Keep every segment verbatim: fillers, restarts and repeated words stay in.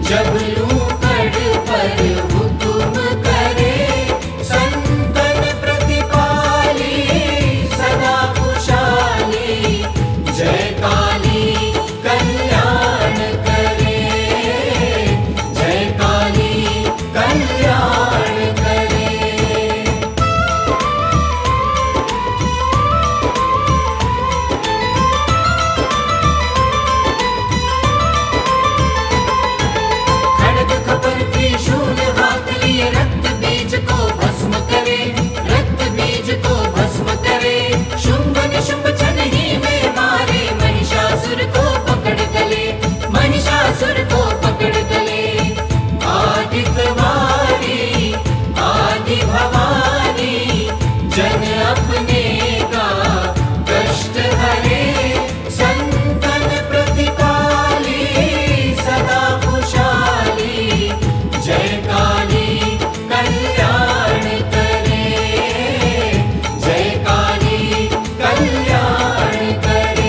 जब लूं कड़ पर हुक्म करे, संतन प्रतिपाली सदा खुशहाली। जय काली कल्याण करे, जय काली कल्याण करे। खड्ग खपर त्रिशूल हाथ लिए रक्त बीज को भस्म करे, रक्त बीज को भस्म करे। शुंभ निशुंभ छन ही में मारे, महिषासुर को पकड़ गले, महिषासुर को पकड़ गले। आदित्य वारी आदि भवानी, जन अपने का कष्ट हरे। संतन प्रतिपाली सदा खुशहाली, जय काली कल्याण करे, जय काली कल्याण करे।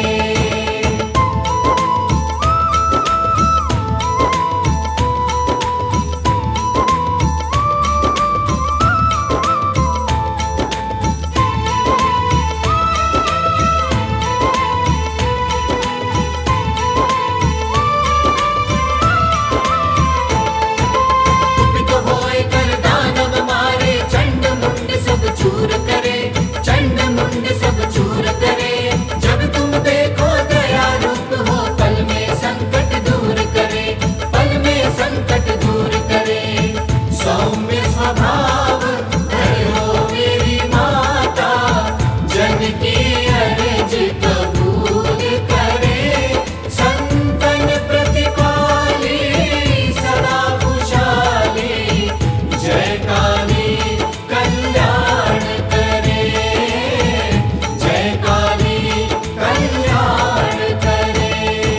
कुपित होए कर दानव मारे, चंड मुंड सब चूर करे, चंड मुंड सब चूर करे। जब तुम देखो दया रूप हो, पल में संकट दूर करे, पल में संकट दूर करे। सौम्य स्वभाव हो मेरी माता, जन की अर्ज कबूल करे। संतन प्रतिपाली सदा खुशहाली, जय काली कल्याण करे, जय काली कल्याण करे।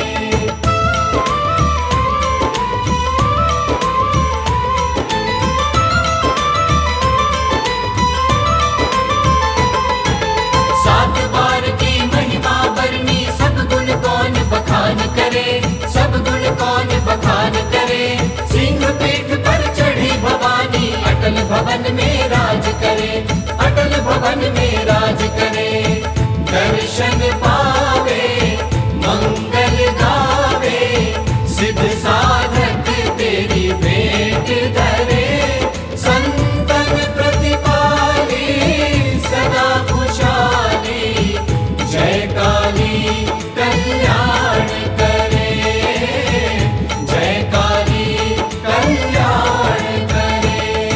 सात बार की महिमा बरनी, सब गुण कौन बखान करे, सब गुण कौन बखान करे। सिंह पीठ पर चढ़ी भवानी, अटल भवन में राज करे, अटल भवन में राज करे। दर्शन पावे मंगल गावे, सिद्ध साधक तेरी भेंट धरे। संतन प्रतिपाली सदा खुशहाली, जय काली कल्याण करे, जय काली कल्याण करे।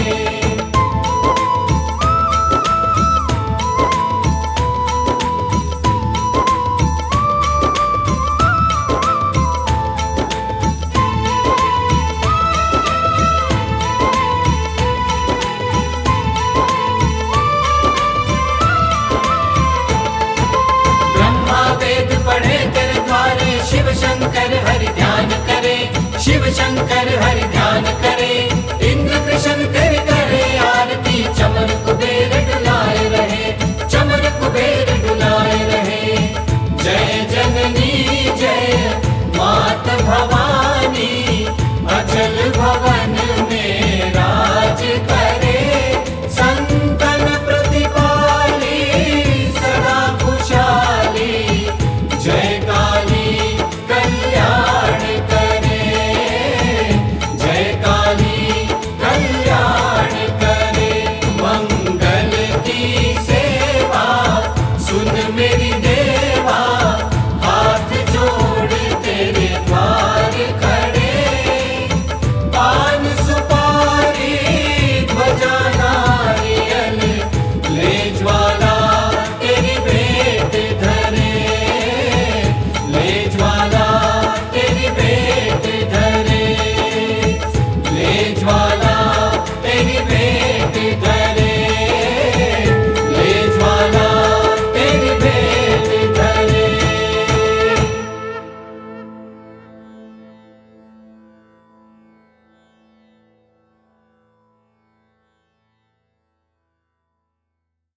ब्रह्मा वेद पढ़े तेरे द्वारे, शिव शंकर हरि ध्यान करे, शिव शंकर हरि ध्यान करे।